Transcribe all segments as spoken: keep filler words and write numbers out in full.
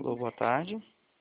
Alô, boa tarde.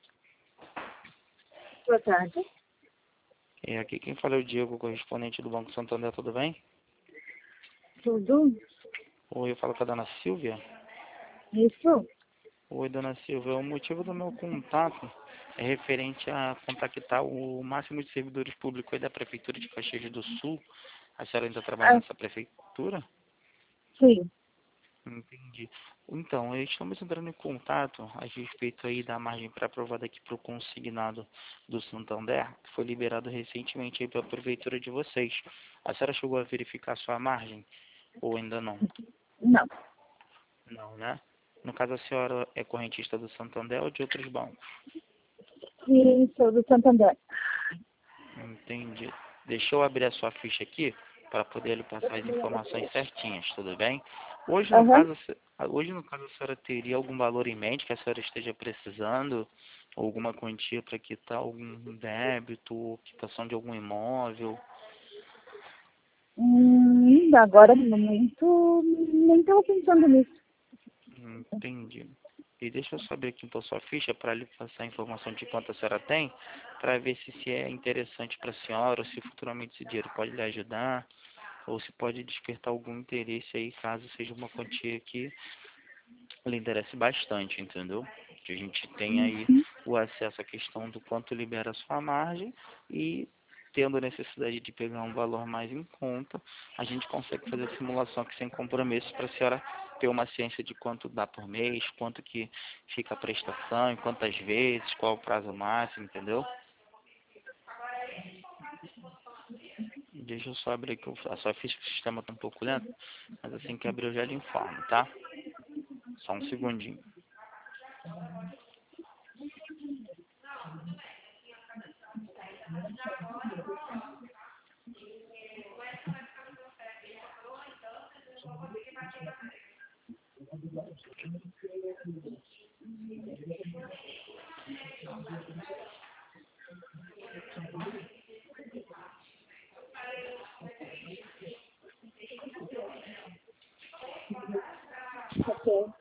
Boa tarde. É, aqui quem fala é o Diego, correspondente do Banco Santander, tudo bem? Tudo? Oi, eu falo com a dona Silvia. Isso? Oi, dona Silvia, o motivo do meu contato é referente a contactar o máximo de servidores públicos aí da Prefeitura de Caxias do Sul. A senhora ainda trabalha Ah, nessa prefeitura? sim. Entendi. Então, estamos entrando em contato a respeito aí da margem pré-aprovada aqui para o consignado do Santander, que foi liberado recentemente aí para a prefeitura de vocês. A senhora chegou a verificar sua margem ou ainda não? Não. Não, né? No caso, a senhora é correntista do Santander ou de outros bancos? Sim, sou do Santander. Entendi. Deixa eu abrir a sua ficha aqui para poder lhe passar as informações certinhas, tudo bem? Hoje, no Aham. caso, se- hoje, no caso, a senhora teria algum valor em mente que a senhora esteja precisando? Ou alguma quantia para quitar algum débito, ou quitação de algum imóvel? Hum, agora, no momento, nem estava pensando nisso. Entendi. E deixa eu saber aqui então sua ficha para lhe passar a informação de quanto a senhora tem, para ver se, se é interessante para a senhora, ou se futuramente esse dinheiro pode lhe ajudar, ou se pode despertar algum interesse aí, caso seja uma quantia que lhe interesse bastante, entendeu? Que a gente tenha aí Uhum. o acesso à questão do quanto libera a sua margem e tendo a necessidade de pegar um valor mais em conta, a gente consegue fazer a simulação aqui sem compromisso para a senhora ter uma ciência de quanto dá por mês, quanto que fica a prestação, em quantas vezes, qual o prazo máximo, entendeu? Deixa eu só abrir aqui, o- a sua ficha, o sistema está um pouco lento, mas assim que abrir eu já lhe informo, tá? Só um segundinho. Ok.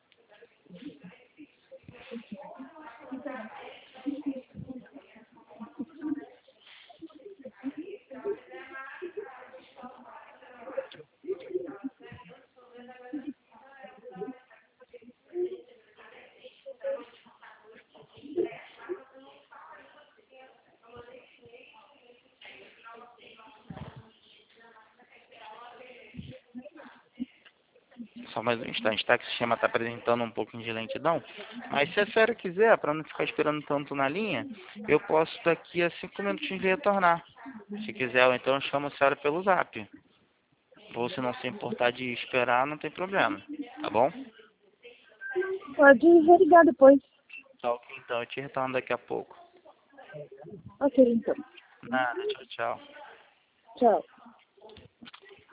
Só mais um instante, tá? Que o sistema está apresentando um pouquinho de lentidão. Mas se a senhora quiser, para não ficar esperando tanto na linha, eu posso daqui a cinco minutinhos lhe retornar. Se quiser, ou então eu chamo a senhora pelo zap. Ou se não se importar de esperar, não tem problema. Tá bom? Pode religar depois. Tá ok, então. Eu te retorno daqui a pouco. Ok, então. Nada, tchau, tchau. Tchau.